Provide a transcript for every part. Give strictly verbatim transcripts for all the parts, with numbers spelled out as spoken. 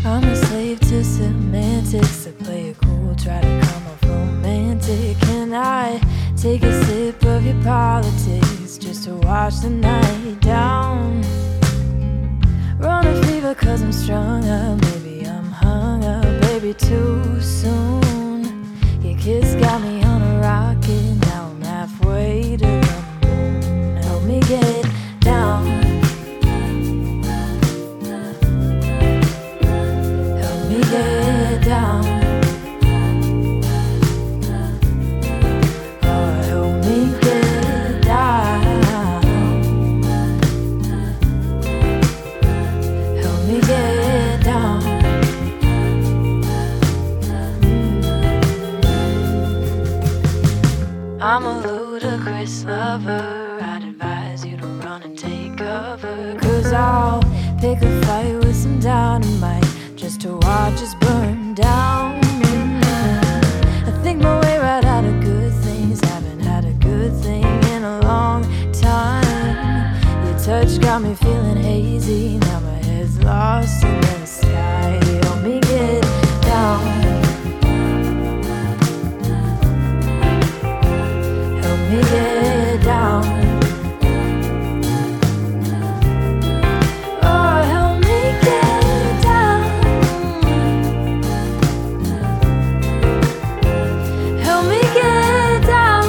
I'm a slave to semantics. I play it cool, try to come off romantic. Can I take a sip of your politics just to watch the night down? Run a fever cause I'm strung up. Maybe I'm hung up, baby, too soon. Your kiss got me on a rocket. Now I'm halfway to the moon. Help me get down. Help me get down. Oh, help me get down. Help me get down. I'm a ludicrous lover. I'd advise you to run and take cover, cause I'll pick a fight with some dynamite just to watch us burn down. I think my way right out of good things. Haven't had a good thing in a long time. Your touch got me feeling hazy. Now my head's lost in the sky. Help me get down. Help me get down. Oh, help me get down. Help me get down.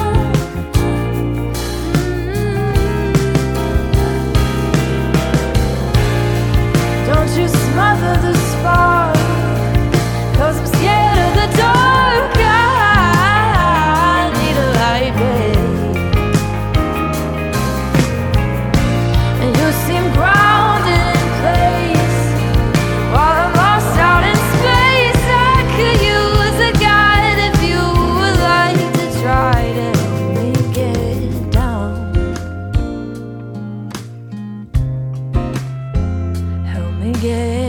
Mm. Don't you smother the spark, cause I'm scared of the dark. I need a light, babe. And you seem grounded in place while I'm lost out in space. I could use a guide if you would like to try to help me get down. Help me get